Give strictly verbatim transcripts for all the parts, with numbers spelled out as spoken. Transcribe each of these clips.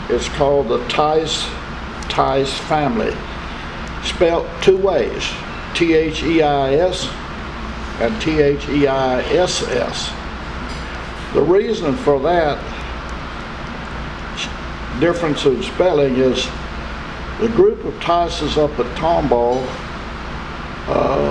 It's called the Theis, Theis family, spelled two ways, T H E I S and T H E I S S. The reason for that difference in spelling is the group of Theises up at Tomball, uh,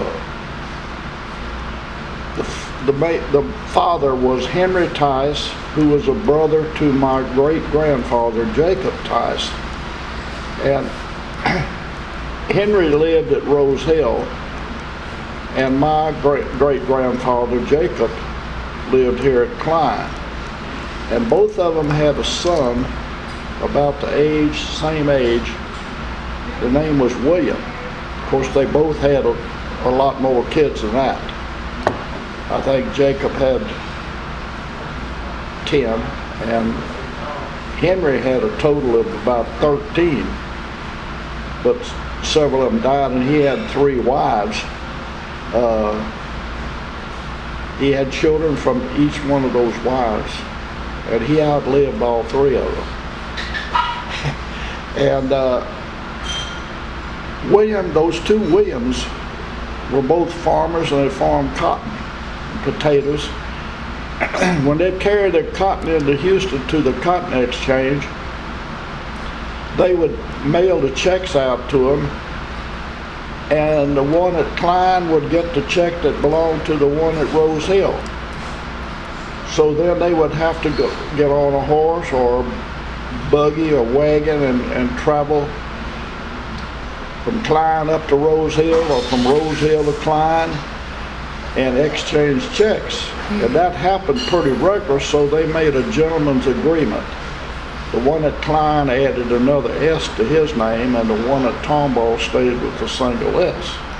the, the, the father was Henry Theis, who was a brother to my great-grandfather Jacob Theis. And Henry lived at Rose Hill, and my great-great-grandfather Jacob lived here at Klein. And both of them had a son about the age, same age. The name was William. Of course, they both had a, a lot more kids than that. I think Jacob had ten, and Henry had a total of about thirteen. But several of them died, and he had three wives. Uh, he had children from each one of those wives, and he outlived all three of them. And uh, William, those two Williams were both farmers, and they farmed cotton and potatoes. When they carried their cotton into Houston to the Cotton Exchange, they would mail the checks out to them, and the one at Klein would get the check that belonged to the one at Rose Hill. So then they would have to go get on a horse or buggy or wagon and, and travel from Klein up to Rose Hill, or from Rose Hill to Klein, and exchange checks. And that happened pretty regular, so they made a gentleman's agreement. The one at Klein added another S to his name, and the one at Tomball stayed with the single S.